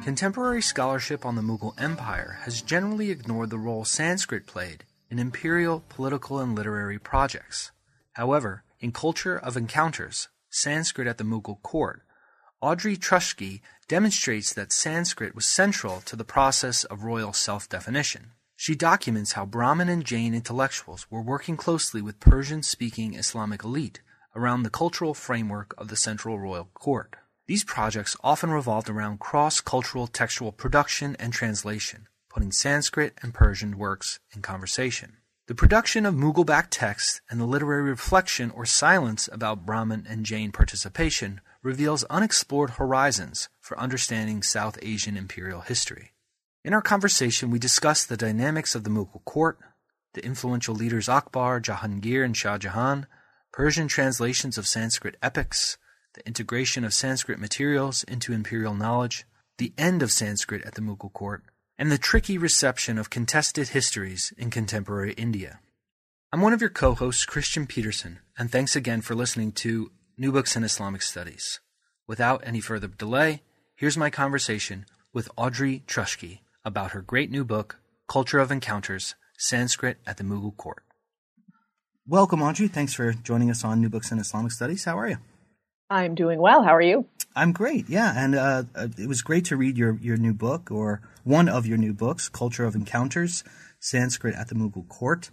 Contemporary scholarship on the Mughal Empire has generally ignored the role Sanskrit played in imperial, political, and literary projects. However, in Culture of Encounters, Sanskrit at the Mughal Court, Audrey Truschke demonstrates that Sanskrit was central to the process of royal self-definition. She documents how Brahmin and Jain intellectuals were working closely with Persian-speaking Islamic elite around the cultural framework of the central royal court. These projects often revolved around cross-cultural textual production and translation, putting Sanskrit and Persian works in conversation. The production of Mughal-backed texts and the literary reflection or silence about Brahmin and Jain participation reveals unexplored horizons for understanding South Asian imperial history. In our conversation, we discuss the dynamics of the Mughal court, the influential leaders Akbar, Jahangir, and Shah Jahan, Persian translations of Sanskrit epics, the integration of Sanskrit materials into imperial knowledge, the end of Sanskrit at the Mughal court, and the tricky reception of contested histories in contemporary India. I'm one of your co-hosts, Christian Peterson, and thanks again for listening to New Books in Islamic Studies. Without any further delay, here's my conversation with Audrey Truschke about her great new book, Culture of Encounters, Sanskrit at the Mughal Court. Welcome, Audrey. Thanks for joining us on New Books in Islamic Studies. How are you? I'm doing well. How are you? I'm great, yeah. And it was great to read your new book, or one of your new books, Culture of Encounters, Sanskrit at the Mughal Court.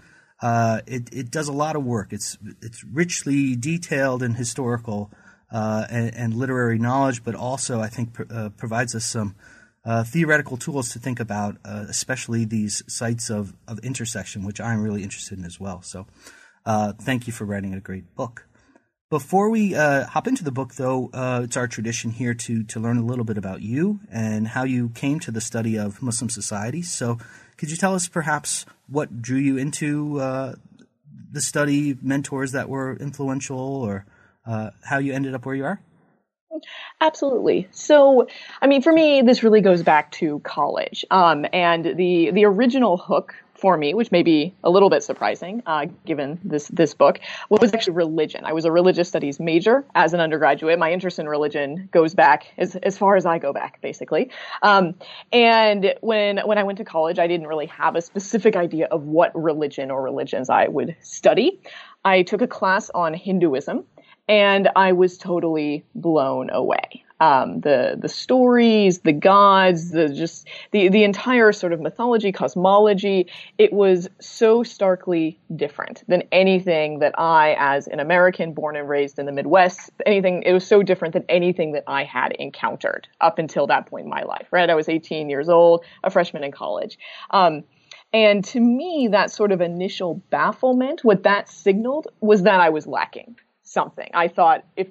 It does a lot of work. It's richly detailed and historical and literary knowledge, but also I think provides us some theoretical tools to think about, especially these sites of intersection, which I'm really interested in as well. So thank you for writing a great book. Before we hop into the book, though, it's our tradition here to learn a little bit about you and how you came to the study of Muslim society. So could you tell us perhaps what drew you into the study, mentors that were influential, or how you ended up where you are? Absolutely. So, I mean, for me, this really goes back to college. And the original hook for me, which may be a little bit surprising, given this book, was actually religion. I was a religious studies major as an undergraduate. My interest in religion goes back as far as I go back, basically. And when I went to college, I didn't really have a specific idea of what religion or religions I would study. I took a class on Hinduism, and I was totally blown away. The stories, the gods, the entire sort of mythology, cosmology, it was so starkly different than anything that I, as an American born and raised in the Midwest, it was so different than anything that I had encountered up until that point in my life, right? I was 18 years old, a freshman in college. And to me, that sort of initial bafflement, what that signaled was that I was lacking something. I thought, if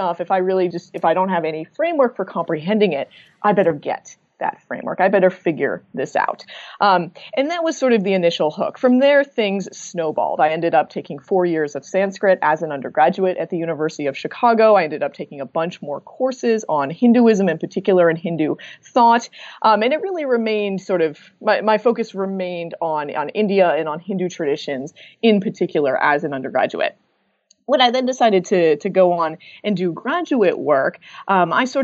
I don't have any framework for comprehending it, I better get that framework. I better figure this out. And that was sort of the initial hook. From there, things snowballed. I ended up taking 4 years of Sanskrit as an undergraduate at the University of Chicago. I ended up taking a bunch more courses on Hinduism in particular and Hindu thought. And it really remained my focus remained on India and on Hindu traditions in particular as an undergraduate. When I then decided to go on and do graduate work, I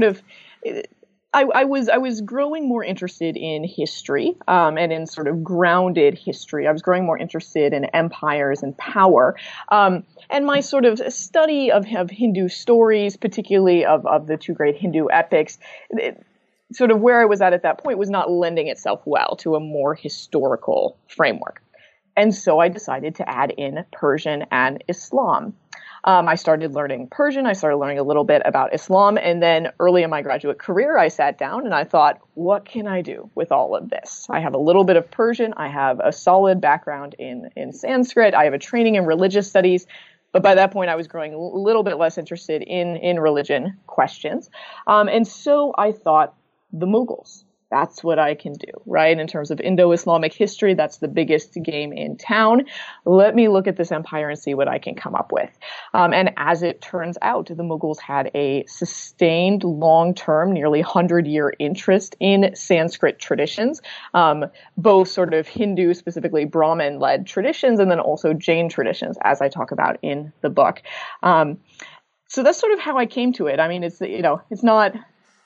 was growing more interested in history and in sort of grounded history. I was growing more interested in empires and power. And my sort of study of Hindu stories, particularly of the two great Hindu epics, sort of where I was at that point was not lending itself well to a more historical framework. And so I decided to add in Persian and Islam. I started learning Persian. I started learning a little bit about Islam. And then early in my graduate career, I sat down and I thought, what can I do with all of this? I have a little bit of Persian. I have a solid background in Sanskrit. I have a training in religious studies. But by that point, I was growing a little bit less interested in religion questions. And so I thought, the Mughals. That's what I can do, right? In terms of Indo-Islamic history, that's the biggest game in town. Let me look at this empire and see what I can come up with. And as it turns out, the Mughals had a sustained, long-term, nearly 100-year interest in Sanskrit traditions, both sort of Hindu, specifically Brahmin-led traditions, and then also Jain traditions, as I talk about in the book. So that's sort of how I came to it. I mean, it's not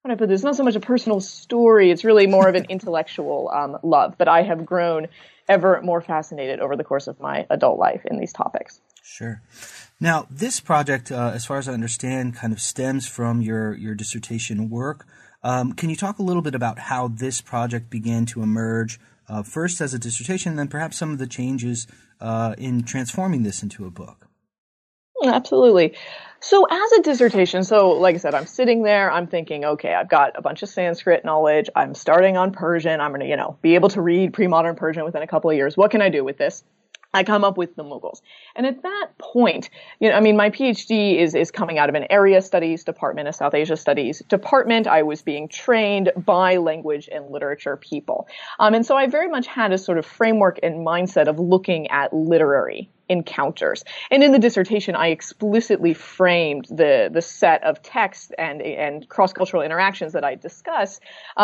how do I put this? It's not so much a personal story. It's really more of an intellectual love. But I have grown ever more fascinated over the course of my adult life in these topics. Sure. Now, this project, as far as I understand, kind of stems from your dissertation work. Can you talk a little bit about how this project began to emerge, first as a dissertation, and then perhaps some of the changes in transforming this into a book? Absolutely. So as a dissertation, so like I said, I'm sitting there, I'm thinking, okay, I've got a bunch of Sanskrit knowledge. I'm starting on Persian. I'm going to, be able to read pre-modern Persian within a couple of years. What can I do with this? I come up with the Mughals. And at that point, my PhD is coming out of an area studies department, a South Asia studies department. I was being trained by language and literature people. And so I very much had a sort of framework and mindset of looking at literary encounters. And in the dissertation, I explicitly framed the set of texts and cross-cultural interactions that I discuss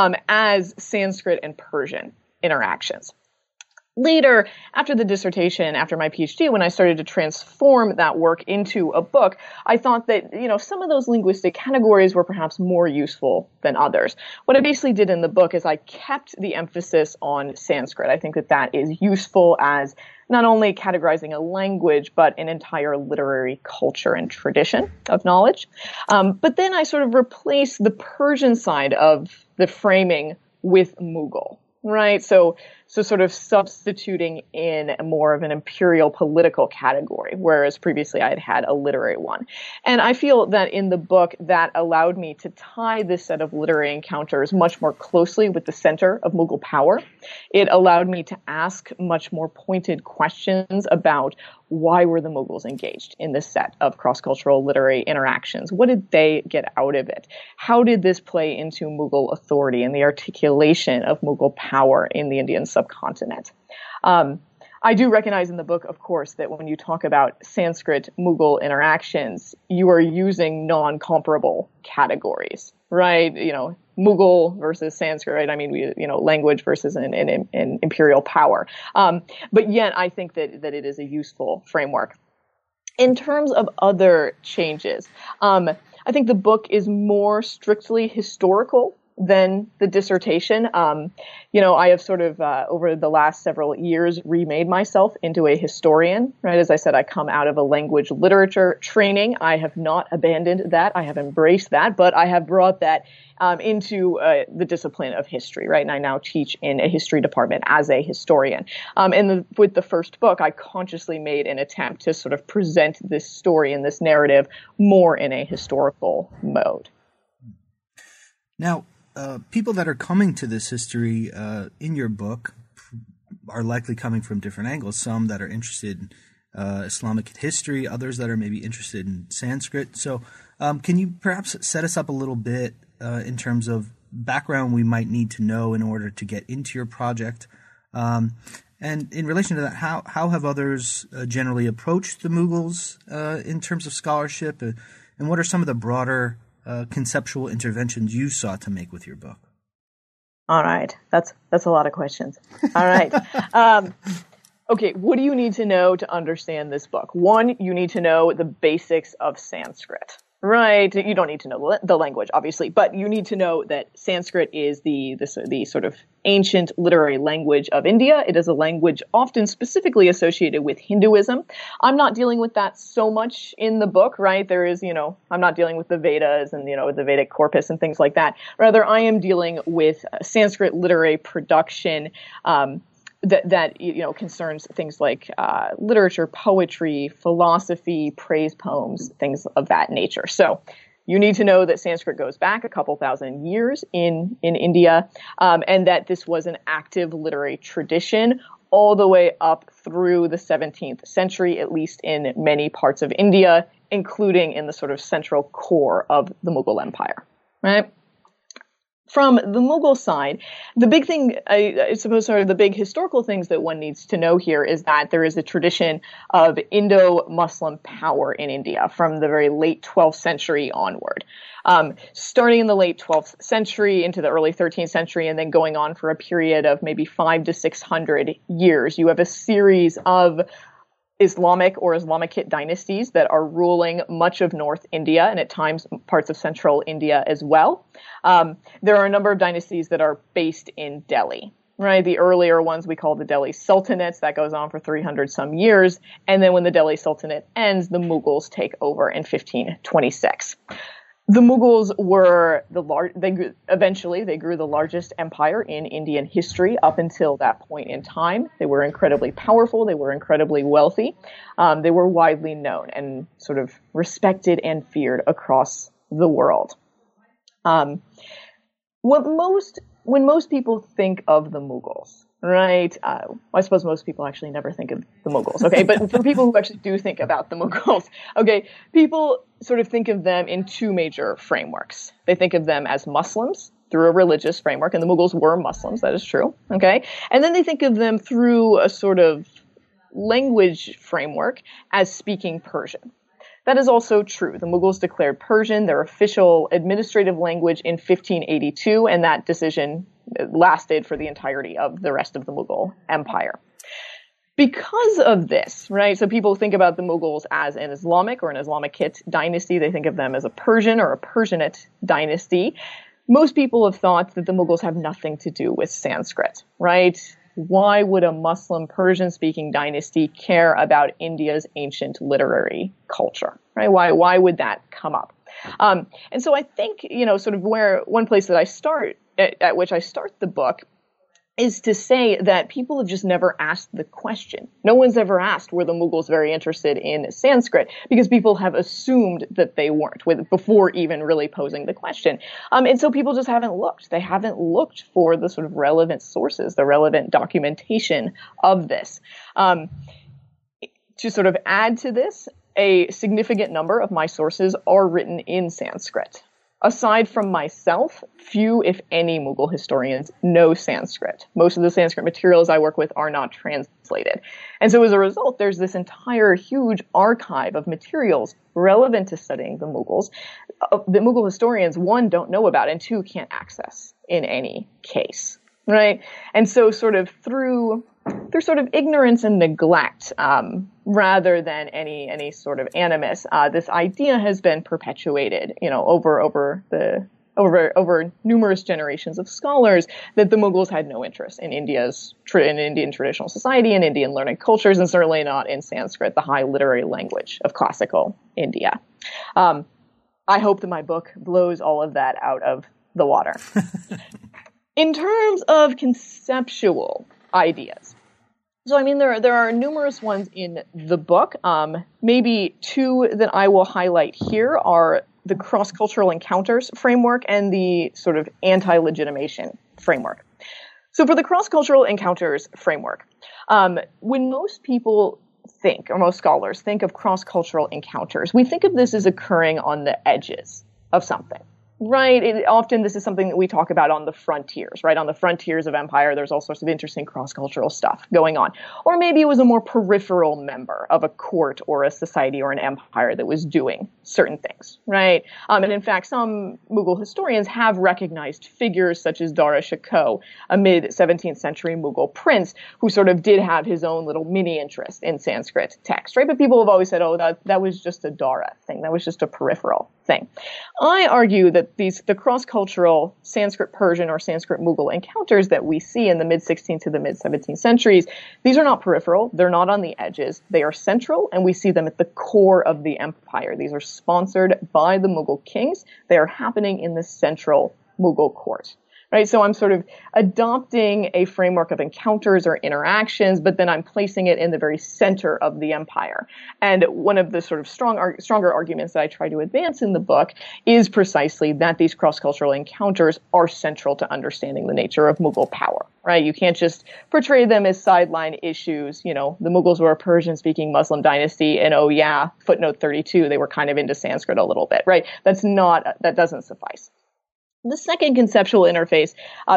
as Sanskrit and Persian interactions. Later, after the dissertation, after my PhD, when I started to transform that work into a book, I thought that, some of those linguistic categories were perhaps more useful than others. What I basically did in the book is I kept the emphasis on Sanskrit. I think that is useful as not only categorizing a language, but an entire literary culture and tradition of knowledge. But then I sort of replaced the Persian side of the framing with Mughal. Right. So sort of substituting in more of an imperial political category, whereas previously I had a literary one. And I feel that in the book that allowed me to tie this set of literary encounters much more closely with the center of Mughal power. It allowed me to ask much more pointed questions about why were the Mughals engaged in this set of cross-cultural literary interactions? What did they get out of it? How did this play into Mughal authority and the articulation of Mughal power in the Indian subcontinent? I do recognize in the book, of course, that when you talk about Sanskrit-Mughal interactions, you are using non-comparable categories, right? Mughal versus Sanskrit, right? I mean, language versus an imperial power. But yet I think that it is a useful framework. In terms of other changes, I think the book is more strictly historical than the dissertation. I have sort of, over the last several years, remade myself into a historian, right? As I said, I come out of a language literature training. I have not abandoned that. I have embraced that, but I have brought that into the discipline of history, right? And I now teach in a history department as a historian. With the first book, I consciously made an attempt to sort of present this story and this narrative more in a historical mode. Now, people that are coming to this history in your book are likely coming from different angles. Some that are interested in Islamic history, others that are maybe interested in Sanskrit. So can you perhaps set us up a little bit in terms of background we might need to know in order to get into your project? And in relation to that, how have others generally approached the Mughals in terms of scholarship? And what are some of the broader conceptual interventions you sought to make with your book? All right. That's a lot of questions. All right. Okay. What do you need to know to understand this book? One, you need to know the basics of Sanskrit. Right. You don't need to know the language, obviously, but you need to know that Sanskrit is the sort of ancient literary language of India. It is a language often specifically associated with Hinduism. I'm not dealing with that so much in the book, right? There is, I'm not dealing with the Vedas and, the Vedic corpus and things like that. Rather, I am dealing with Sanskrit literary production, that concerns things like literature, poetry, philosophy, praise poems, things of that nature. So you need to know that Sanskrit goes back a couple thousand years in India, and that this was an active literary tradition all the way up through the 17th century, at least in many parts of India, including in the sort of central core of the Mughal Empire, right? From the Mughal side, the big thing, I suppose sort of the big historical things that one needs to know here is that there is a tradition of Indo-Muslim power in India from the very late 12th century onward. Starting in the late 12th century into the early 13th century and then going on for a period of maybe 500 to 600 years, you have a series of Islamic or Islamicate dynasties that are ruling much of North India and at times parts of central India as well. There are a number of dynasties that are based in Delhi. Right, the earlier ones we call the Delhi Sultanates. That goes on for 300 some years. And then when the Delhi Sultanate ends, the Mughals take over in 1526. The Mughals were eventually they grew the largest empire in Indian history up until that point in time. They were incredibly powerful. They were incredibly wealthy. They were widely known and sort of respected and feared across the world. When most people think of the Mughals, right? I suppose most people actually never think of the Mughals, okay? But for people who actually do think about the Mughals, okay, people sort of think of them in two major frameworks. They think of them as Muslims through a religious framework, and the Mughals were Muslims, that is true, okay? And then they think of them through a sort of language framework as speaking Persian. That is also true. The Mughals declared Persian their official administrative language in 1582, and that decision lasted for the entirety of the rest of the Mughal Empire. Because of this, right, so people think about the Mughals as an Islamic or an Islamicate dynasty. They think of them as a Persian or a Persianate dynasty. Most people have thought that the Mughals have nothing to do with Sanskrit, right? Why would a Muslim Persian-speaking dynasty care about India's ancient literary culture, right? Why would that come up? And so I think, sort of where one place that I start, at which I start the book, is to say that people have just never asked the question. No one's ever asked, were the Mughals very interested in Sanskrit? Because people have assumed that they weren't before even really posing the question. And so people just haven't looked. They haven't looked for the sort of relevant sources, the relevant documentation of this. To sort of add to this, a significant number of my sources are written in Sanskrit. Aside from myself, few, if any, Mughal historians know Sanskrit. Most of the Sanskrit materials I work with are not translated. And so as a result, there's this entire huge archive of materials relevant to studying the Mughals that Mughal historians, one, don't know about, and two, can't access in any case, right? And so sort of through sort of ignorance and neglect, rather than any sort of animus, this idea has been perpetuated, over numerous generations of scholars that the Mughals had no interest in Indian traditional society and Indian learning cultures, and certainly not in Sanskrit, the high literary language of classical India. I hope that my book blows all of that out of the water. In terms of conceptual ideas, so, I mean, there are numerous ones in the book. Maybe two that I will highlight here are the cross-cultural encounters framework and the sort of anti-legitimation framework. So for the cross-cultural encounters framework, when most people think, or most scholars think of cross-cultural encounters, we think of this as occurring on the edges of something. Right. Often this is something that we talk about on the frontiers, right? On the frontiers of empire, there's all sorts of interesting cross-cultural stuff going on. Or maybe it was a more peripheral member of a court or a society or an empire that was doing certain things, right? And in fact, some Mughal historians have recognized figures such as Dara Shikoh, a mid-17th century Mughal prince who sort of did have his own little mini interest in Sanskrit text, right? But people have always said, oh, that was just a Dara thing. That was just a peripheral thing. I argue that the cross-cultural Sanskrit Persian or Sanskrit Mughal encounters that we see in the mid-16th to the mid-17th centuries, these are not peripheral, they're not on the edges, they are central, and we see them at the core of the empire. These are sponsored by the Mughal kings. They are happening in the central Mughal court. Right, so I'm sort of adopting a framework of encounters or interactions, but then I'm placing it in the very center of the empire. And one of the sort of stronger arguments that I try to advance in the book is precisely that these cross-cultural encounters are central to understanding the nature of Mughal power. Right, you can't just portray them as sideline issues. The Mughals were a Persian-speaking Muslim dynasty, and oh yeah, footnote 32, they were kind of into Sanskrit a little bit. Right, that doesn't suffice. The second conceptual interface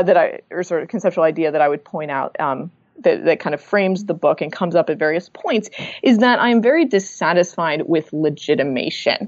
conceptual idea that I would point out that kind of frames the book and comes up at various points is that I am very dissatisfied with legitimation.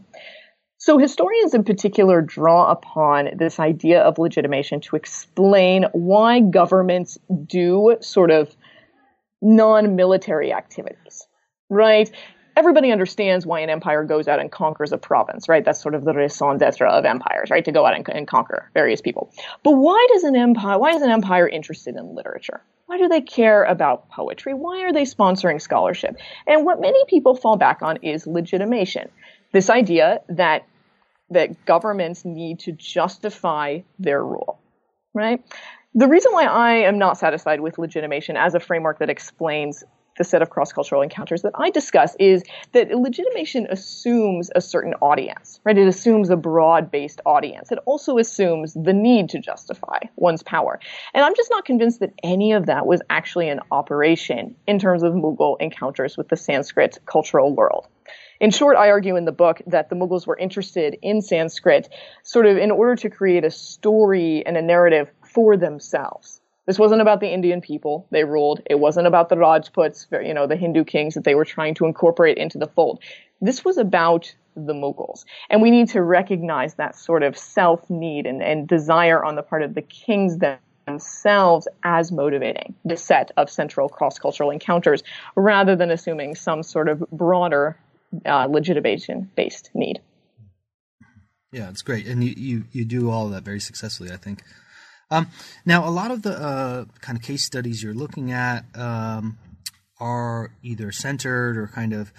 So historians in particular draw upon this idea of legitimation to explain why governments do sort of non-military activities. right? Everybody understands why an empire goes out and conquers a province, right? That's sort of the raison d'etre of empires, right? To go out and conquer various people. But why is an empire interested in literature? Why do they care about poetry? Why are they sponsoring scholarship? And what many people fall back on is legitimation. This idea that governments need to justify their rule, right? The reason why I am not satisfied with legitimation as a framework that explains the set of cross-cultural encounters that I discuss is that legitimation assumes a certain audience, right? It assumes a broad-based audience. It also assumes the need to justify one's power. And I'm just not convinced that any of that was actually in operation in terms of Mughal encounters with the Sanskrit cultural world. In short, I argue in the book that the Mughals were interested in Sanskrit sort of in order to create a story and a narrative for themselves. This wasn't about the Indian people they ruled. It wasn't about the Rajputs, the Hindu kings that they were trying to incorporate into the fold. This was about the Mughals. And we need to recognize that sort of self-need and desire on the part of the kings themselves as motivating the set of central cross-cultural encounters, rather than assuming some sort of broader legitimation-based need. Yeah, it's great. And you do all of that very successfully, I think. Now, a lot of the kind of case studies you're looking at are either centered or kind of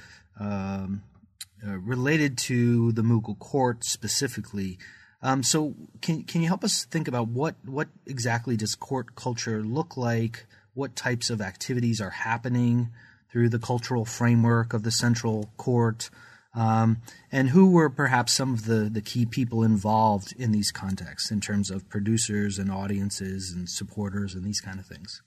related to the Mughal court specifically. So can you help us think about what exactly does court culture look like? What types of activities are happening through the cultural framework of the central court? And who were perhaps some of the key people involved in these contexts in terms of producers and audiences and supporters and these kind of things?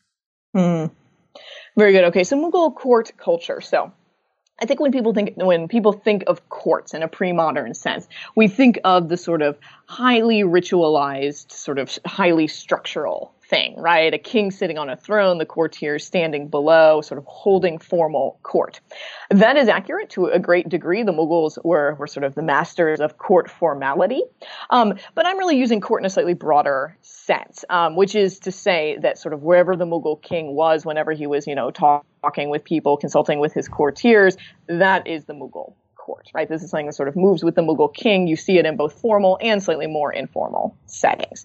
Very good. Okay, so Mughal court culture. So I think when people think of courts in a pre-modern sense, we think of the sort of highly ritualized, sort of highly structural thing, right? A king sitting on a throne, the courtiers standing below, sort of holding formal court. That is accurate to a great degree. The Mughals were sort of the masters of court formality. But I'm really using court in a slightly broader sense, which is to say that sort of wherever the Mughal king was, whenever he was, talking with people, consulting with his courtiers, that is the Mughal court, right? This is something that sort of moves with the Mughal king. You see it in both formal and slightly more informal settings.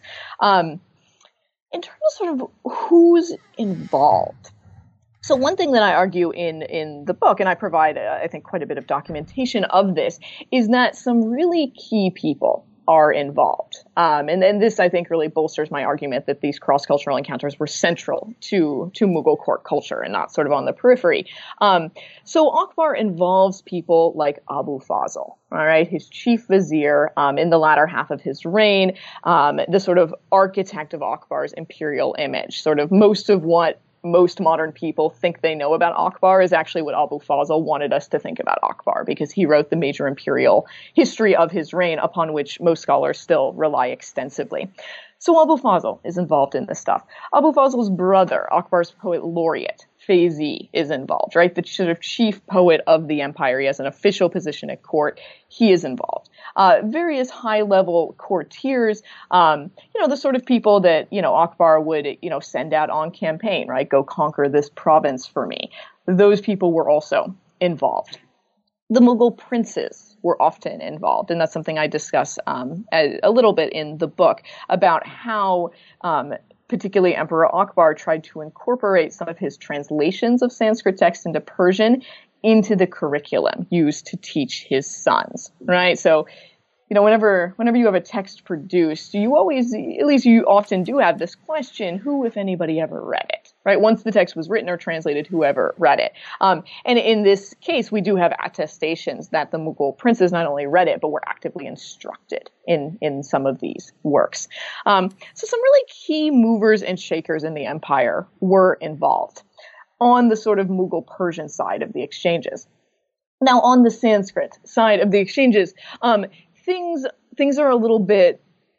In terms of sort of who's involved. So one thing that I argue in the book, and I provide, I think, quite a bit of documentation of this, is that some really key people are involved. And then this, I think, really bolsters my argument that these cross-cultural encounters were central to Mughal court culture and not sort of on the periphery. So Akbar involves people like Abu Fazl, all right, his chief vizier in the latter half of his reign, the sort of architect of Akbar's imperial image, sort of most of what most modern people think they know about Akbar is actually what Abu Fazl wanted us to think about Akbar, because he wrote the major imperial history of his reign, upon which most scholars still rely extensively. So Abu Fazl is involved in this stuff. Abu Fazl's brother, Akbar's poet laureate, Faizi, is involved, right? The sort of chief poet of the empire. He has an official position at court. He is involved. Various high-level courtiers, the sort of people that, Akbar would, send out on campaign, right? Go conquer this province for me. Those people were also involved. The Mughal princes were often involved, and that's something I discuss a little bit in the book about how particularly Emperor Akbar tried to incorporate some of his translations of Sanskrit texts into Persian into the curriculum used to teach his sons, right? So, whenever you have a text produced, you often do have this question, who, if anybody, ever read it, right? Once the text was written or translated, whoever read it. And in this case, we do have attestations that the Mughal princes not only read it, but were actively instructed in some of these works. So some really key movers and shakers in the empire were involved on the sort of Mughal Persian side of the exchanges. Now, on the Sanskrit side of the exchanges, things are a little bit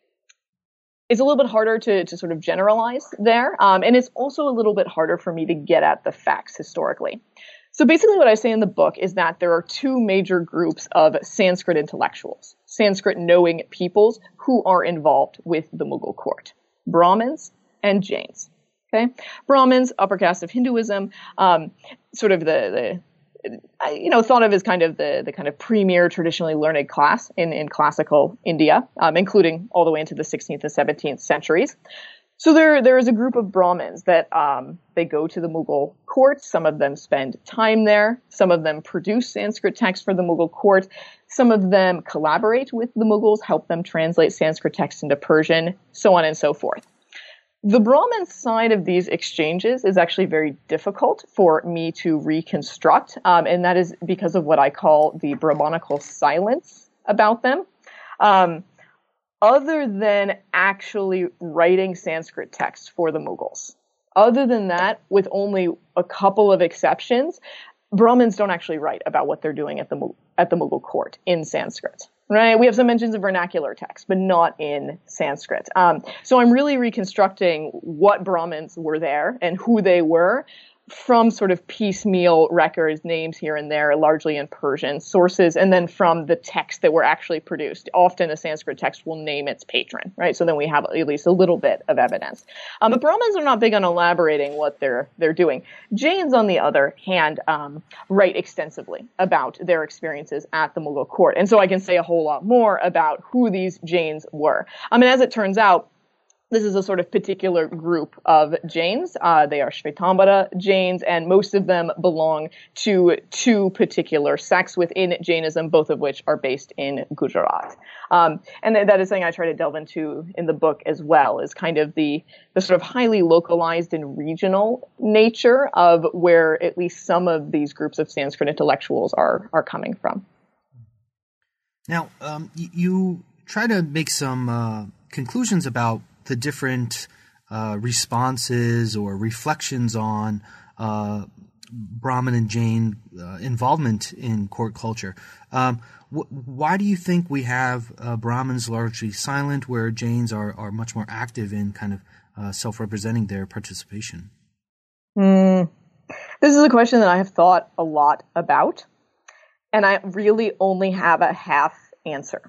harder to sort of generalize there. And it's also a little bit harder for me to get at the facts historically. So basically what I say in the book is that there are two major groups of Sanskrit intellectuals, Sanskrit knowing peoples who are involved with the Mughal court: Brahmins and Jains. Okay, Brahmins, upper caste of Hinduism, sort of the thought of as kind of the kind of premier traditionally learned class in classical India, including all the way into the 16th and 17th centuries. So there is a group of Brahmins that they go to the Mughal court. Some of them spend time there. Some of them produce Sanskrit texts for the Mughal court. Some of them collaborate with the Mughals, help them translate Sanskrit texts into Persian, so on and so forth. The Brahmin side of these exchanges is actually very difficult for me to reconstruct, and that is because of what I call the Brahmanical silence about them. Other than actually writing Sanskrit texts for the Mughals. Other than that, with only a couple of exceptions, Brahmins don't actually write about what they're doing at the Mughal court in Sanskrit. Right? We have some mentions of vernacular texts, but not in Sanskrit. So I'm really reconstructing what Brahmins were there and who they were from sort of piecemeal records, names here and there, largely in Persian sources, and then from the texts that were actually produced. Often a Sanskrit text will name its patron, right? So then we have at least a little bit of evidence. But Brahmins are not big on elaborating what they're doing. Jains, on the other hand, write extensively about their experiences at the Mughal court. And so I can say a whole lot more about who these Jains were. I mean, as it turns out, this is a sort of particular group of Jains. They are Shvetambara Jains, and most of them belong to two particular sects within Jainism, both of which are based in Gujarat. And that is something I try to delve into in the book as well, is kind of the sort of highly localized and regional nature of where at least some of these groups of Sanskrit intellectuals are coming from. Now, you try to make some conclusions about the different responses or reflections on Brahmin and Jain involvement in court culture. Why do you think we have Brahmins largely silent, where Jains are much more active in kind of self-representing their participation? This is a question that I have thought a lot about, and I really only have a half answer.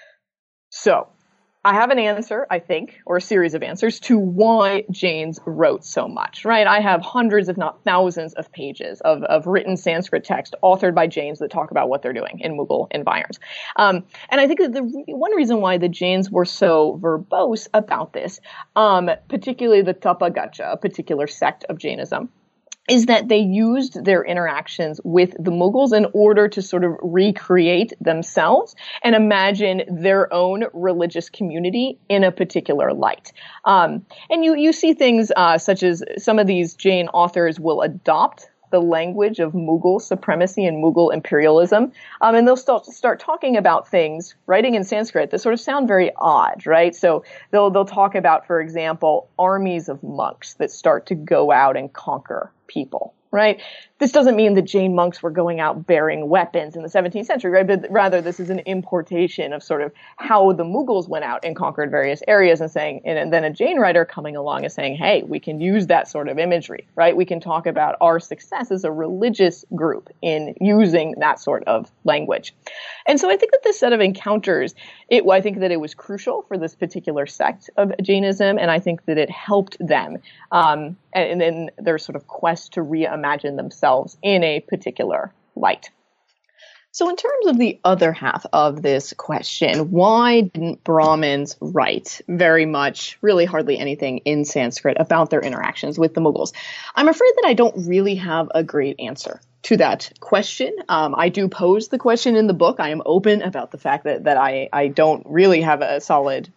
So, I have an answer, I think, or a series of answers to why Jains wrote so much, right? I have hundreds, if not thousands, of pages of written Sanskrit text authored by Jains that talk about what they're doing in Mughal environs. And I think that the one reason why the Jains were so verbose about this, particularly the Tapagacha, a particular sect of Jainism, is that they used their interactions with the Mughals in order to sort of recreate themselves and imagine their own religious community in a particular light. And you see things such as some of these Jain authors will adopt the language of Mughal supremacy and Mughal imperialism. And they'll start talking about things, writing in Sanskrit, that sort of sound very odd, right? So they'll talk about, for example, armies of monks that start to go out and conquer people, right? This doesn't mean that Jain monks were going out bearing weapons in the 17th century, right? But rather, this is an importation of sort of how the Mughals went out and conquered various areas and then a Jain writer coming along and saying, hey, we can use that sort of imagery, right? We can talk about our success as a religious group in using that sort of language. And so I think that this set of encounters, I think that it was crucial for this particular sect of Jainism, and I think that it helped them and in their sort of quest to reimagine themselves in a particular light. So in terms of the other half of this question, why didn't Brahmins write very much, really hardly anything in Sanskrit about their interactions with the Mughals? I'm afraid that I don't really have a great answer to that question. I do pose the question in the book. I am open about the fact that I don't really have a solid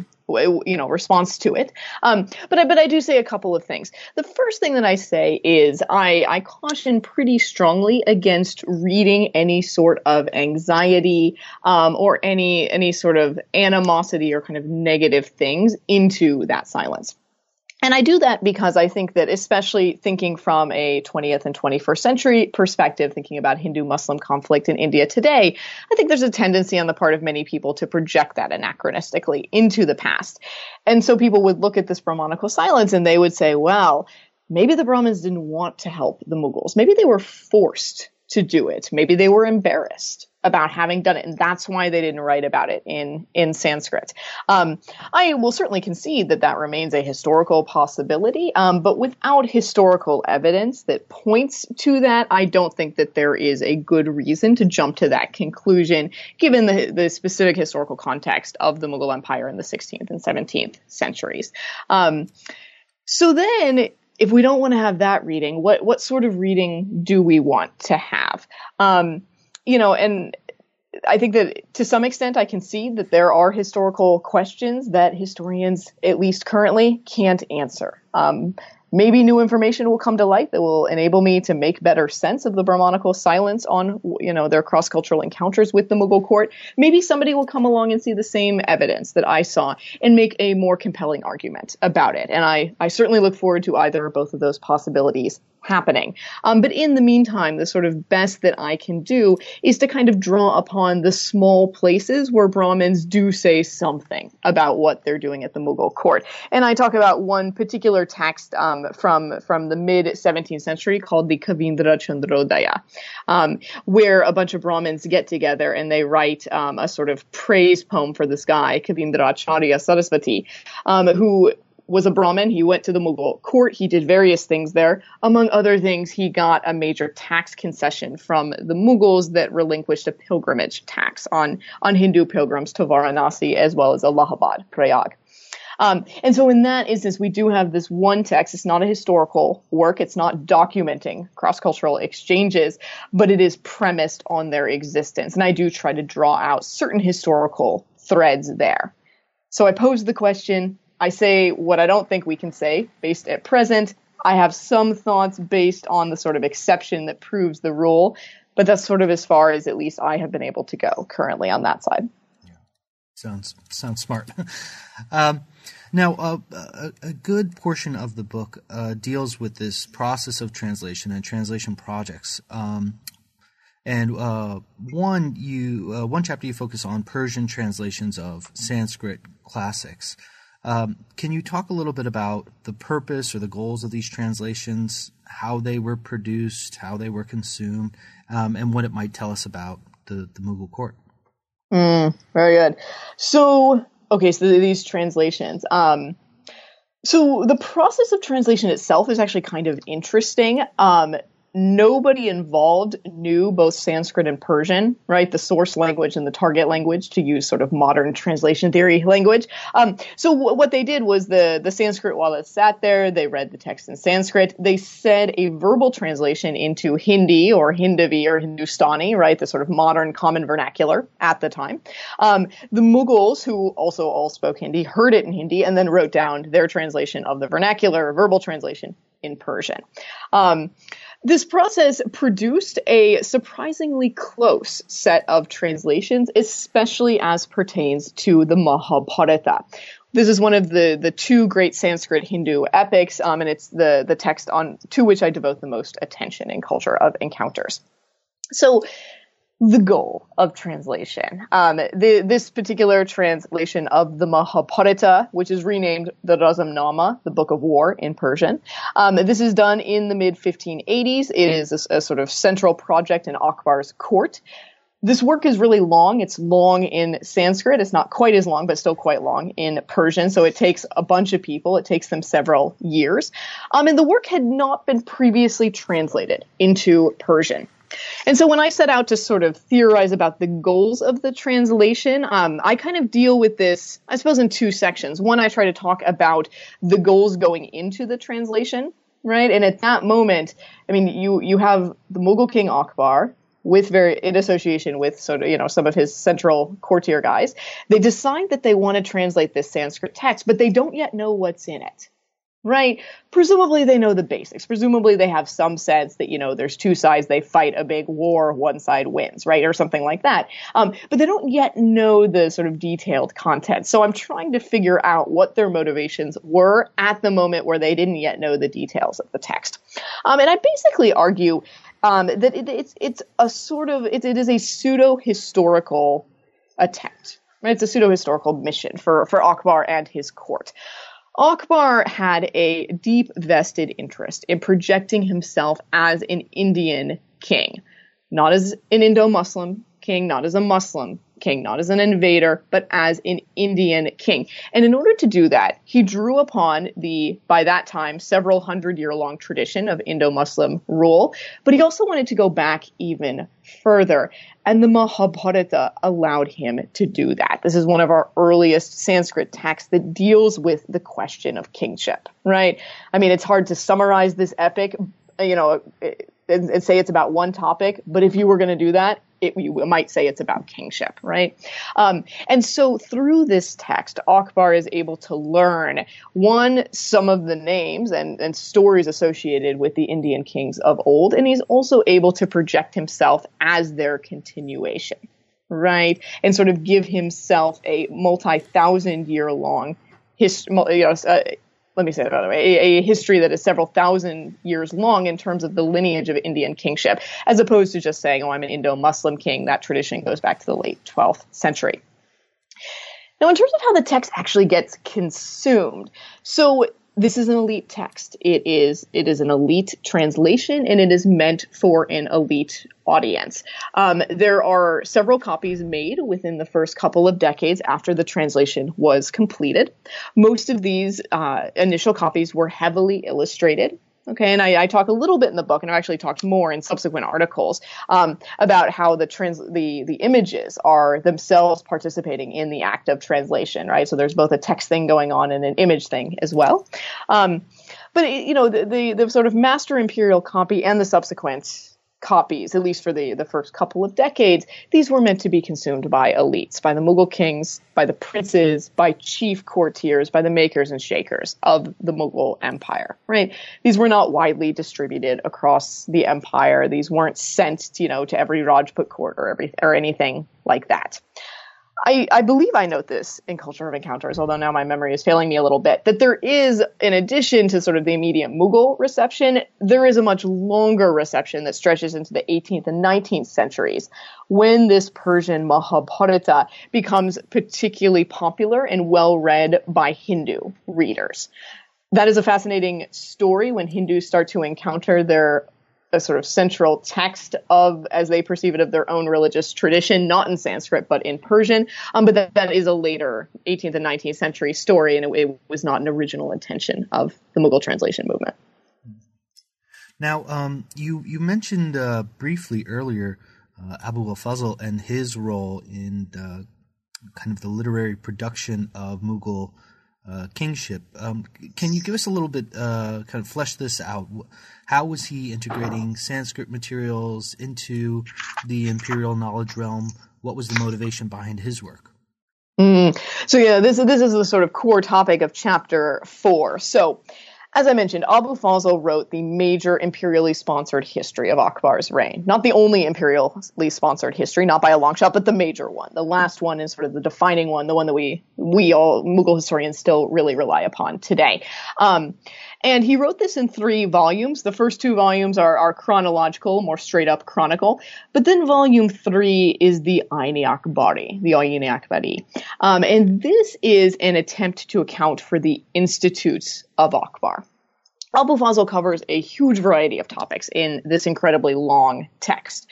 response to it. But I do say a couple of things. The first thing that I say is I caution pretty strongly against reading any sort of anxiety or any sort of animosity or kind of negative things into that silence. And I do that because I think that, especially thinking from a 20th and 21st century perspective, thinking about Hindu-Muslim conflict in India today, I think there's a tendency on the part of many people to project that anachronistically into the past. And so people would look at this Brahmanical silence and they would say, well, maybe the Brahmins didn't want to help the Mughals. Maybe they were forced to do it. Maybe they were embarrassed about having done it, and that's why they didn't write about it in Sanskrit. I will certainly concede that remains a historical possibility, but without historical evidence that points to that, I don't think that there is a good reason to jump to that conclusion, given the specific historical context of the Mughal Empire in the 16th and 17th centuries. So then, if we don't want to have that reading, what sort of reading do we want to have? And I think that to some extent I concede that there are historical questions that historians, at least currently, can't answer. Maybe new information will come to light that will enable me to make better sense of the Brahmanical silence on, their cross-cultural encounters with the Mughal court. Maybe somebody will come along and see the same evidence that I saw and make a more compelling argument about it. And I certainly look forward to either or both of those possibilities happening. But in the meantime, the sort of best that I can do is to kind of draw upon the small places where Brahmins do say something about what they're doing at the Mughal court. And I talk about one particular text from the mid-17th century called the Kavindra Chandrodaya, where a bunch of Brahmins get together and they write a sort of praise poem for this guy, Kavindracharya Saraswati, who was a Brahmin. He went to the Mughal court. He did various things there. Among other things, he got a major tax concession from the Mughals that relinquished a pilgrimage tax on Hindu pilgrims to Varanasi as well as Allahabad, Prayag. And so in that instance, we do have this one text. It's not a historical work. It's not documenting cross-cultural exchanges, but it is premised on their existence. And I do try to draw out certain historical threads there. So I pose the question. I say what I don't think we can say based at present. I have some thoughts based on the sort of exception that proves the rule, but that's sort of as far as at least I have been able to go currently on that side. Yeah. Sounds smart. Now, a good portion of the book deals with this process of translation and translation projects. And one chapter you focus on Persian translations of Sanskrit classics. Can you talk a little bit about the purpose or the goals of these translations, how they were produced, how they were consumed, and what it might tell us about the Mughal court? Very good. So these translations. So the process of translation itself is actually kind of interesting. Nobody involved knew both Sanskrit and Persian, right? The source language and the target language, to use sort of modern translation theory language. So what they did was the Sanskrit, while it sat there, they read the text in Sanskrit. They said a verbal translation into Hindi or Hindavi or Hindustani, right? The sort of modern common vernacular at the time. The Mughals, who also all spoke Hindi, heard it in Hindi and then wrote down their translation of the vernacular or verbal translation in Persian. This process produced a surprisingly close set of translations, especially as pertains to the Mahabharata. This is one of the two great Sanskrit Hindu epics, and it's the text to which I devote the most attention in Culture of Encounters. So, the goal of translation. This particular translation of the Mahabharata, which is renamed the Razamnama, the Book of War in Persian. This is done in the mid-1580s. It is a sort of central project in Akbar's court. This work is really long. It's long in Sanskrit. It's not quite as long, but still quite long in Persian. So it takes a bunch of people. It takes them several years. And the work had not been previously translated into Persian. And so when I set out to sort of theorize about the goals of the translation, I kind of deal with this, I suppose, in two sections. One, I try to talk about the goals going into the translation, right? And at that moment, I mean, you have the Mughal king Akbar in association with sort of, some of his central courtier guys. They decide that they want to translate this Sanskrit text, but they don't yet know what's in it. Right? Presumably they know the basics. Presumably they have some sense that, there's two sides, they fight a big war, one side wins, right? Or something like that. But they don't yet know the sort of detailed content. So I'm trying to figure out what their motivations were at the moment where they didn't yet know the details of the text. And I basically argue that it is a pseudo-historical attempt. Right? It's a pseudo-historical mission for Akbar and his court. Akbar had a deep vested interest in projecting himself as an Indian king, not as an Indo-Muslim king, not as a Muslim king, not as an invader, but as an Indian king. And in order to do that, he drew upon the, by that time, several 100-year-long tradition of Indo-Muslim rule, but he also wanted to go back even further. And the Mahabharata allowed him to do that. This is one of our earliest Sanskrit texts that deals with the question of kingship, right? I mean, it's hard to summarize this epic, and say it's about one topic, but if you were going to do that, you might say it's about kingship, right? And so through this text, Akbar is able to learn, one, some of the names and stories associated with the Indian kings of old, and he's also able to project himself as their continuation, right? And sort of give himself a multi-thousand-year-long history, let me say it another way, a history that is several thousand years long in terms of the lineage of Indian kingship, as opposed to just saying, I'm an Indo-Muslim king. That tradition goes back to the late 12th century. Now, in terms of how the text actually gets consumed, so this is an elite text. It is an elite translation, and it is meant for an elite audience. There are several copies made within the first couple of decades after the translation was completed. Most of these initial copies were heavily illustrated. Okay, and I talk a little bit in the book, and I've actually talked more in subsequent articles about how the images are themselves participating in the act of translation, right? So there's both a text thing going on and an image thing as well. But the sort of master imperial copy and the subsequent copies, at least for the first couple of decades, these were meant to be consumed by elites, by the Mughal kings, by the princes, by chief courtiers, by the makers and shakers of the Mughal Empire, right? These were not widely distributed across the empire. These weren't sent, to every Rajput court or anything like that. I believe I note this in Culture of Encounters, although now my memory is failing me a little bit, that there is, in addition to sort of the immediate Mughal reception, there is a much longer reception that stretches into the 18th and 19th centuries, when this Persian Mahabharata becomes particularly popular and well read by Hindu readers. That is a fascinating story when Hindus start to encounter a sort of central text of, as they perceive it, of their own religious tradition, not in Sanskrit, but in Persian. But that is a later 18th and 19th century story, and it was not an original intention of the Mughal translation movement. Now, you mentioned briefly earlier Abu al-Fazl and his role in kind of the literary production of Mughal kingship. Can you give us a little bit, kind of flesh this out? How was he integrating Sanskrit materials into the imperial knowledge realm? What was the motivation behind his work? So yeah, this is the sort of core topic of chapter 4. So, as I mentioned, Abu Fazl wrote the major imperially sponsored history of Akbar's reign. Not the only imperially sponsored history, not by a long shot, but the major one. The last one is sort of the defining one, the one that we all Mughal historians still really rely upon today. And he wrote this in 3 volumes. The first 2 volumes are chronological, more straight up chronicle. But then volume 3 is the Ain-i-Akbari, the Ain-i-Akbari. And this is an attempt to account for the institutes of Akbar. Abu Fazl covers a huge variety of topics in this incredibly long text.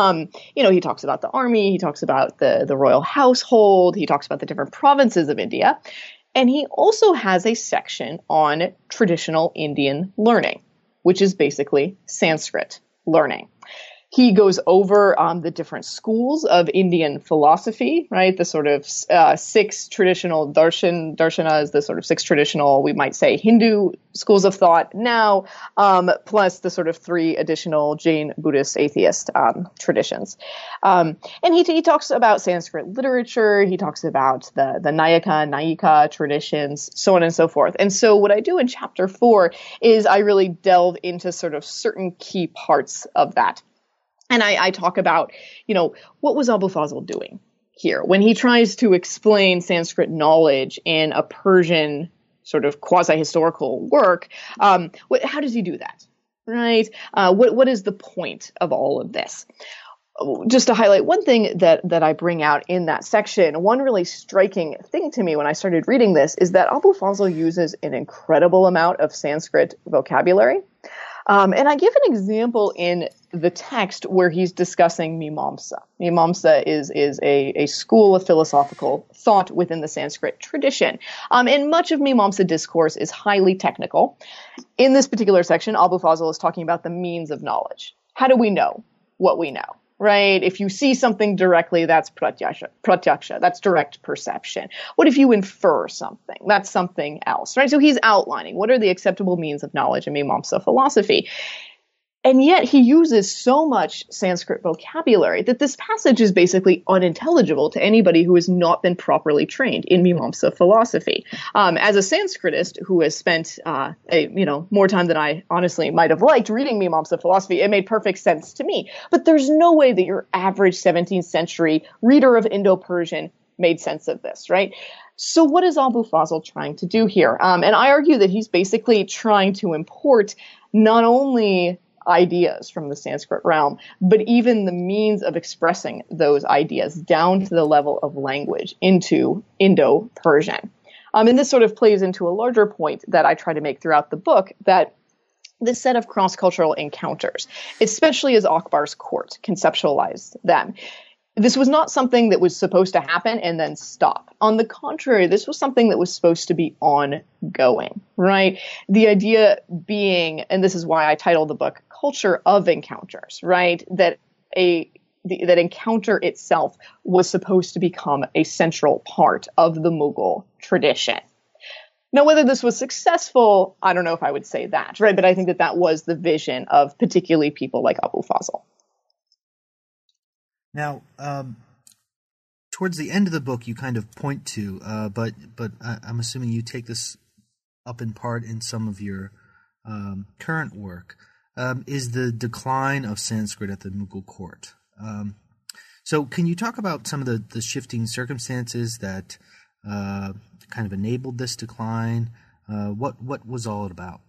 He talks about the army, he talks about the royal household, he talks about the different provinces of India. And he also has a section on traditional Indian learning, which is basically Sanskrit learning. He goes over the different schools of Indian philosophy, right? The sort of 6 traditional darshana is the sort of 6 traditional, we might say, Hindu schools of thought now, plus the sort of 3 additional Jain, Buddhist, atheist traditions. And he talks about Sanskrit literature. He talks about the Nayika traditions, so on and so forth. And so what I do in chapter 4 is I really delve into sort of certain key parts of that. And I talk about, what was Abu Fazl doing here when he tries to explain Sanskrit knowledge in a Persian sort of quasi-historical work? How does he do that, right? What is the point of all of this? Just to highlight one thing that I bring out in that section, one really striking thing to me when I started reading this is that Abu Fazl uses an incredible amount of Sanskrit vocabulary. And I give an example in the text where he's discussing Mimamsa. Mimamsa is a school of philosophical thought within the Sanskrit tradition. And much of Mimamsa discourse is highly technical. In this particular section, Abu Fazl is talking about the means of knowledge. How do we know what we know? Right? If you see something directly, that's pratyaksha, that's direct perception. What if you infer something? That's something else, right? So he's outlining what are the acceptable means of knowledge in Mimamsa philosophy. And yet he uses so much Sanskrit vocabulary that this passage is basically unintelligible to anybody who has not been properly trained in Mimamsa philosophy. As a Sanskritist who has spent more time than I honestly might have liked reading Mimamsa philosophy, it made perfect sense to me. But there's no way that your average 17th century reader of Indo-Persian made sense of this, right? So what is Abu Fazl trying to do here? And I argue that he's basically trying to import not only ideas from the Sanskrit realm, but even the means of expressing those ideas down to the level of language into Indo-Persian. And this sort of plays into a larger point that I try to make throughout the book, that this set of cross-cultural encounters, especially as Akbar's court conceptualized them, this was not something that was supposed to happen and then stop. On the contrary, this was something that was supposed to be ongoing, right? The idea being, and this is why I titled the book, Culture of Encounters, right? That that encounter itself was supposed to become a central part of the Mughal tradition. Now, whether this was successful, I don't know if I would say that, right? But I think that was the vision of particularly people like Abu Fazl. Now, towards the end of the book, you kind of point to, but I'm assuming you take this up in part in some of your current work, is the decline of Sanskrit at the Mughal court. So can you talk about some of the shifting circumstances that kind of enabled this decline? What was all it about?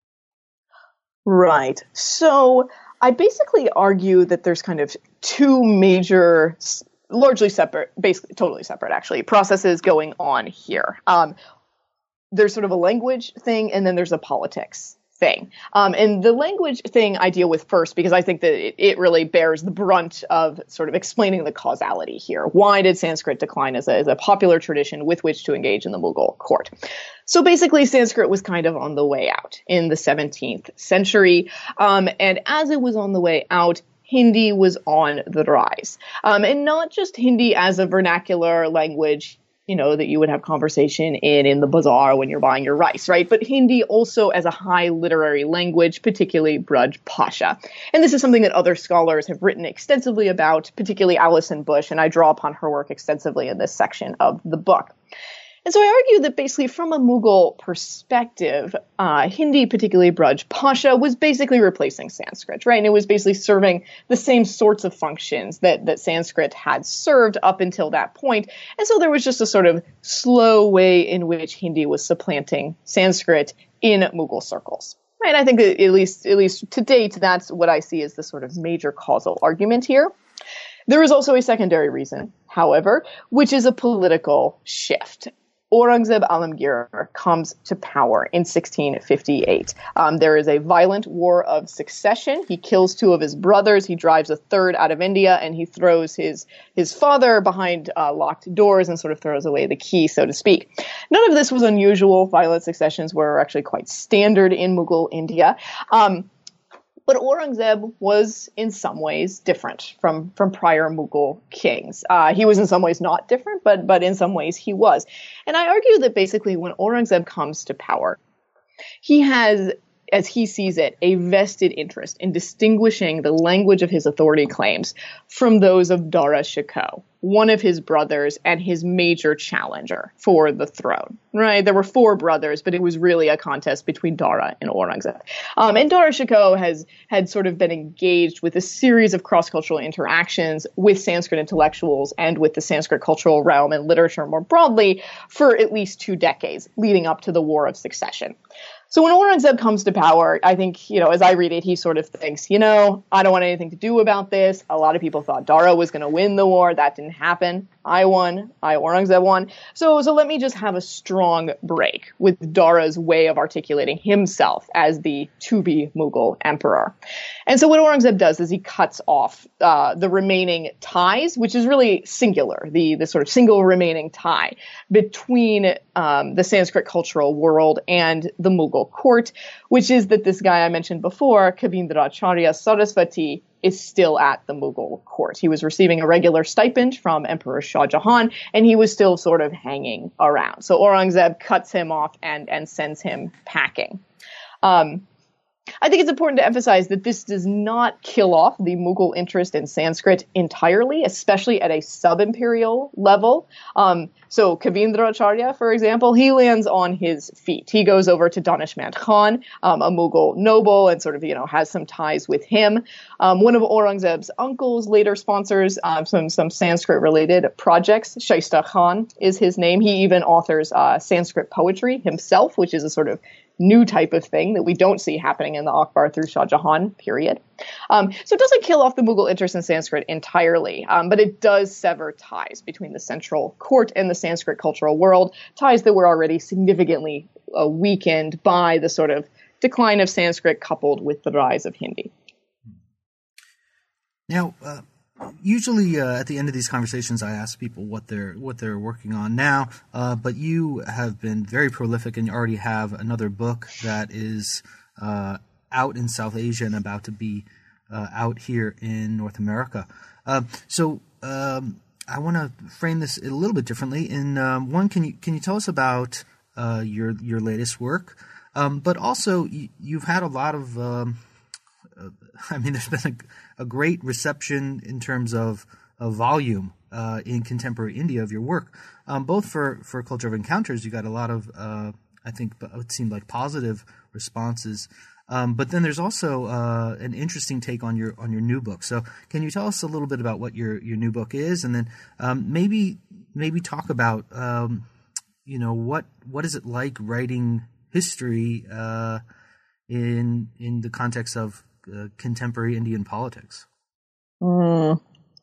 Right. So I basically argue that there's kind of two major, largely separate, basically totally separate actually, processes going on here. There's sort of a language thing, and then there's a politics thing. And the language thing I deal with first because I think that it really bears the brunt of sort of explaining the causality here. Why did Sanskrit decline as a popular tradition with which to engage in the Mughal court? So basically, Sanskrit was kind of on the way out in the 17th century. And as it was on the way out, Hindi was on the rise. And not just Hindi as a vernacular language, that you would have conversation in the bazaar when you're buying your rice, right? But Hindi also as a high literary language, particularly Braj Bhasha. And this is something that other scholars have written extensively about, particularly Alison Bush, and I draw upon her work extensively in this section of the book. And so I argue that basically from a Mughal perspective, Hindi, particularly Braj Bhasha, was basically replacing Sanskrit, right? And it was basically serving the same sorts of functions that Sanskrit had served up until that point. And so there was just a sort of slow way in which Hindi was supplanting Sanskrit in Mughal circles. Right? I think that at least to date, that's what I see as the sort of major causal argument here. There is also a secondary reason, however, which is a political shift. Aurangzeb Alamgir comes to power in 1658. There is a violent war of succession. He kills two of his brothers. He drives a third out of India, and he throws his father behind locked doors and sort of throws away the key, so to speak. None of this was unusual. Violent successions were actually quite standard in Mughal India. But Aurangzeb was in some ways different from prior Mughal kings. He was in some ways not different, but in some ways he was. And I argue that basically when Aurangzeb comes to power, he has, as he sees it, a vested interest in distinguishing the language of his authority claims from those of Dara Shikoh, one of his brothers and his major challenger for the throne, right? There were four brothers, but it was really a contest between Dara and Aurangzeb. And Dara Shikoh had sort of been engaged with a series of cross-cultural interactions with Sanskrit intellectuals and with the Sanskrit cultural realm and literature more broadly for at least 2 decades leading up to the War of Succession. So when Aurangzeb comes to power, I think, as I read it, he sort of thinks, I don't want anything to do about this. A lot of people thought Dara was going to win the war. That didn't happen. Aurangzeb won. So let me just have a strong break with Dara's way of articulating himself as the to-be Mughal emperor. And so what Aurangzeb does is he cuts off the remaining ties, which is really singular, the sort of single remaining tie between the Sanskrit cultural world and the Mughal court, which is that this guy I mentioned before, Kavindracharya Sarasvati, is still at the Mughal court. He was receiving a regular stipend from Emperor Shah Jahan, and he was still sort of hanging around. So Aurangzeb cuts him off and sends him packing. I think it's important to emphasize that this does not kill off the Mughal interest in Sanskrit entirely, especially at a sub-imperial level. So Kavindracharya, for example, he lands on his feet. He goes over to Danishmand Khan, a Mughal noble, and sort of, has some ties with him. One of Aurangzeb's uncles later sponsors some Sanskrit-related projects. Shaista Khan is his name. He even authors Sanskrit poetry himself, which is a sort of new type of thing that we don't see happening in the Akbar through Shah Jahan period. So it doesn't kill off the Mughal interest in Sanskrit entirely, but it does sever ties between the central court and the Sanskrit cultural world, ties that were already significantly weakened by the sort of decline of Sanskrit coupled with the rise of Hindi. Now, usually at the end of these conversations, I ask people what they're working on now. But you have been very prolific, and you already have another book that is out in South Asia and about to be out here in North America. So I want to frame this a little bit differently. In one, can you tell us about your latest work? But also, you've had a lot of there's been a great reception in terms of volume in contemporary India of your work, both for Culture of Encounters. You got a lot of, I think, it seemed like positive responses. But then there's also an interesting take on your new book. So can you tell us a little bit about what your new book is, and then maybe talk about what is it like writing history in the context of contemporary Indian politics? All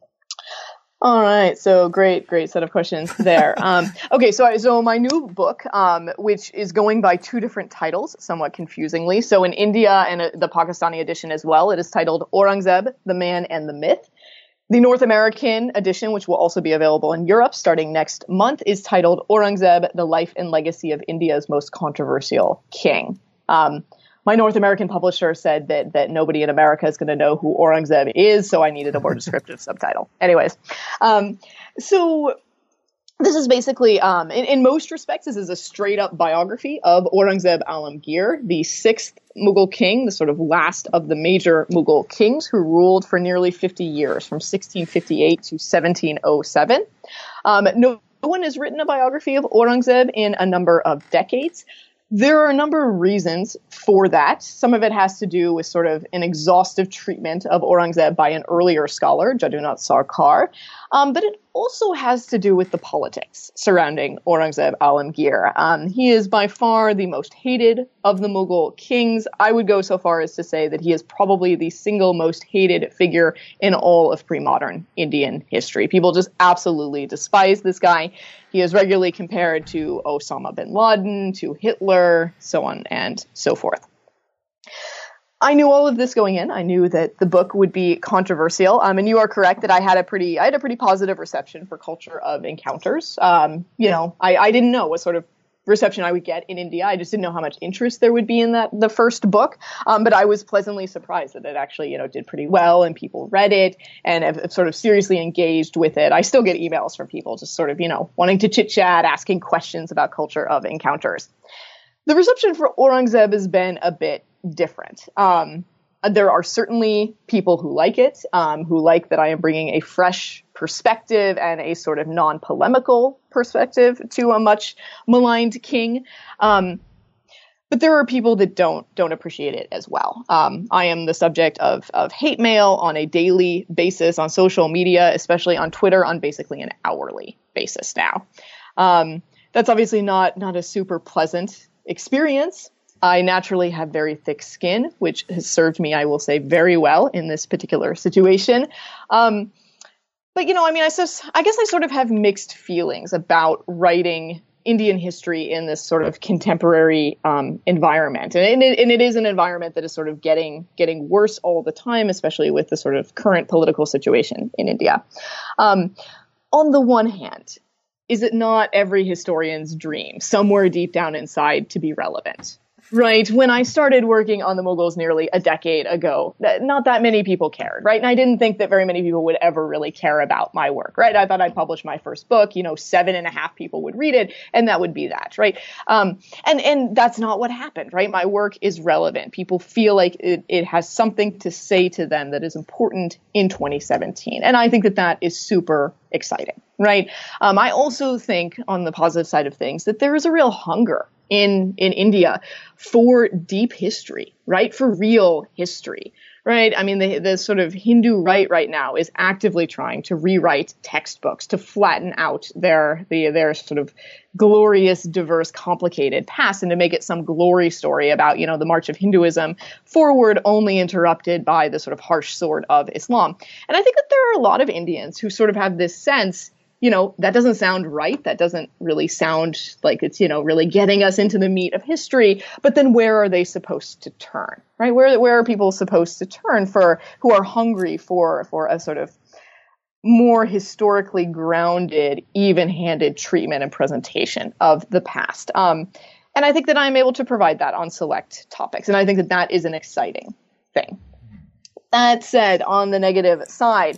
right. So great set of questions there. Okay. So my new book, which is going by two different titles, somewhat confusingly. So in India and the Pakistani edition as well, it is titled Aurangzeb, the Man and the Myth. The North American edition, which will also be available in Europe starting next month, is titled Aurangzeb, the Life and Legacy of India's Most Controversial King. My North American publisher said that nobody in America is going to know who Aurangzeb is, so I needed a more descriptive subtitle. Anyways, so this is basically, in most respects, this is a straight-up biography of Aurangzeb Alamgir, the sixth Mughal king, the sort of last of the major Mughal kings who ruled for nearly 50 years, from 1658 to 1707. No one has written a biography of Aurangzeb in a number of decades. There are a number of reasons for that. Some of it has to do with sort of an exhaustive treatment of Aurangzeb by an earlier scholar, Jadunath Sarkar. But it also has to do with the politics surrounding Aurangzeb Alamgir. He is by far the most hated of the Mughal kings. I would go so far as to say that he is probably the single most hated figure in all of pre-modern Indian history. People just absolutely despise this guy. He is regularly compared to Osama bin Laden, to Hitler, so on and so forth. I knew all of this going in. I knew that the book would be controversial. And you are correct that I had a pretty positive reception for Culture of Encounters. I didn't know what sort of reception I would get in India. I just didn't know how much interest there would be in the first book. But I was pleasantly surprised that it actually, did pretty well and people read it and have sort of seriously engaged with it. I still get emails from people just sort of, wanting to chit chat, asking questions about Culture of Encounters. The reception for Aurangzeb has been a bit different. There are certainly people who like it, who like that I am bringing a fresh perspective and a sort of non-polemical perspective to a much maligned king. But there are people that don't appreciate it as well. I am the subject of hate mail on a daily basis on social media, especially on Twitter, on basically an hourly basis now. That's obviously not a super pleasant experience. I naturally have very thick skin, which has served me, I will say, very well in this particular situation. But, I mean, I guess I sort of have mixed feelings about writing Indian history in this sort of contemporary environment. And it is an environment that is sort of getting worse all the time, especially with the sort of current political situation in India. On the one hand, is it not every historian's dream, somewhere deep down inside, to be relevant? Right. When I started working on the Mughals nearly a decade ago, not that many people cared, right? And I didn't think that very many people would ever really care about my work, right? I thought I'd publish my first book, 7.5 people would read it, and that would be that, right? And that's not what happened, right? My work is relevant. People feel like it has something to say to them that is important in 2017. And I think that is super exciting, right? I also think, on the positive side of things, that there is a real hunger in India for deep history, right? For real history, right? I mean, the sort of Hindu right now is actively trying to rewrite textbooks to flatten out their sort of glorious, diverse, complicated past and to make it some glory story about, the march of Hinduism forward, only interrupted by the sort of harsh sword of Islam. And I think that there are a lot of Indians who sort of have this sense, that doesn't sound right. That doesn't really sound like it's, really getting us into the meat of history. But then where are they supposed to turn, right? Where are people supposed to turn who are hungry for a sort of more historically grounded, even-handed treatment and presentation of the past? And I think that I'm able to provide that on select topics. And I think that is an exciting thing. That said, on the negative side,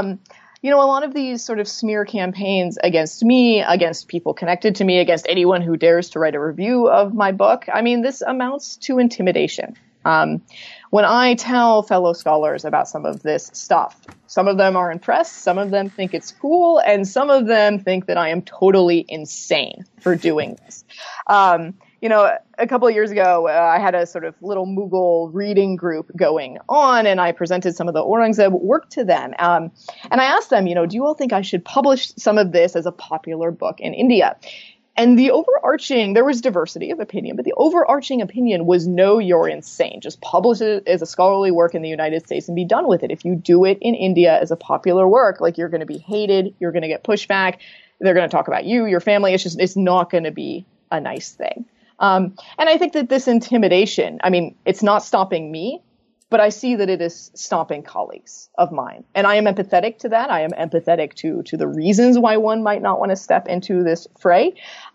a lot of these sort of smear campaigns against me, against people connected to me, against anyone who dares to write a review of my book, I mean, this amounts to intimidation. When I tell fellow scholars about some of this stuff, some of them are impressed, some of them think it's cool, and some of them think that I am totally insane for doing this. A couple of years ago, I had a sort of little Mughal reading group going on, and I presented some of the Aurangzeb work to them. And I asked them, do you all think I should publish some of this as a popular book in India? And there was diversity of opinion, but the overarching opinion was, no, you're insane. Just publish it as a scholarly work in the United States and be done with it. If you do it in India as a popular work, you're going to be hated, you're going to get pushback, they're going to talk about you, your family. It's not going to be a nice thing. And I think that this intimidation, I mean, it's not stopping me, but I see that it is stopping colleagues of mine. And I am empathetic to that. I am empathetic to the reasons why one might not want to step into this fray.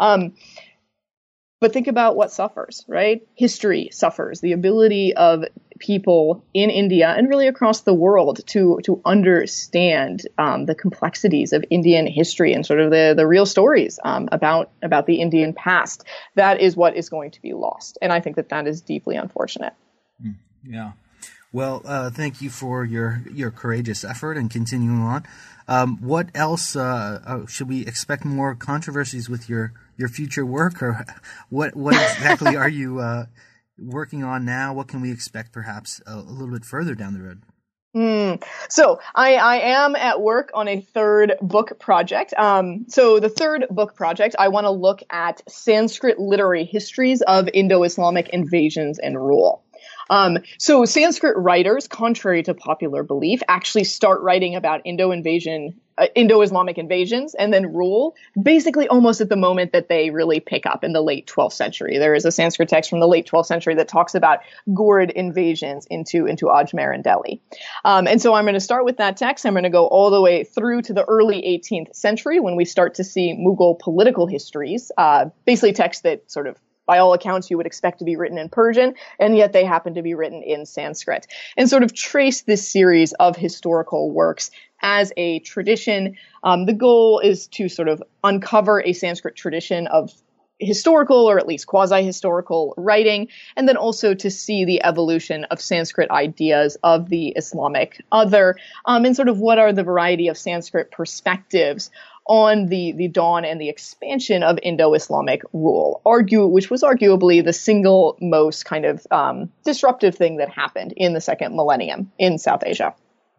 But think about what suffers, right? History suffers. The ability of people in India and really across the world to understand the complexities of Indian history and sort of the real stories about the Indian past. That is what is going to be lost. And I think that is deeply unfortunate. Yeah. Well, thank you for your courageous effort and continuing on. What else should we expect more controversies with your future work, or what exactly are you working on now? What can we expect perhaps a little bit further down the road? So I am at work on a third book project. So the third book project, I want to look at Sanskrit literary histories of Indo-Islamic invasions and rule. So Sanskrit writers, contrary to popular belief, actually start writing about Indo-Islamic invasions and then rule basically almost at the moment that they really pick up in the late 12th century. There is a Sanskrit text from the late 12th century that talks about Ghurid invasions into Ajmer and Delhi. And so I'm going to start with that text. I'm going to go all the way through to the early 18th century when we start to see Mughal political histories, basically texts that sort of, by all accounts, you would expect to be written in Persian, and yet they happen to be written in Sanskrit, and sort of trace this series of historical works as a tradition. The goal is to sort of uncover a Sanskrit tradition of historical or at least quasi-historical writing, and then also to see the evolution of Sanskrit ideas of the Islamic other, and sort of what are the variety of Sanskrit perspectives on the dawn and the expansion of Indo-Islamic rule, which was arguably the single most kind of disruptive thing that happened in the second millennium in South Asia.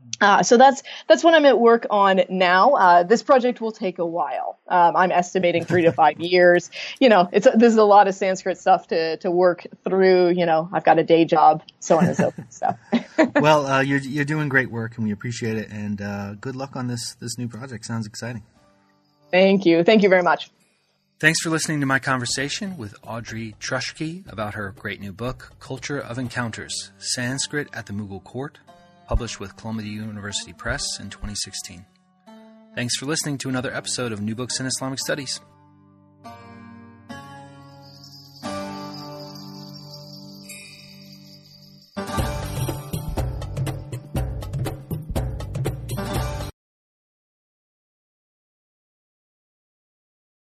So that's what I'm at work on now. This project will take a while. I'm estimating 3 to 5 years. This is a lot of Sanskrit stuff to work through. I've got a day job, so on and so forth. So. Well, you're doing great work, and we appreciate it. And good luck on this new project. Sounds exciting. Thank you. Thank you very much. Thanks for listening to my conversation with Audrey Truschke about her great new book, Culture of Encounters: Sanskrit at the Mughal Court, published with Columbia University Press in 2016. Thanks for listening to another episode of New Books in Islamic Studies.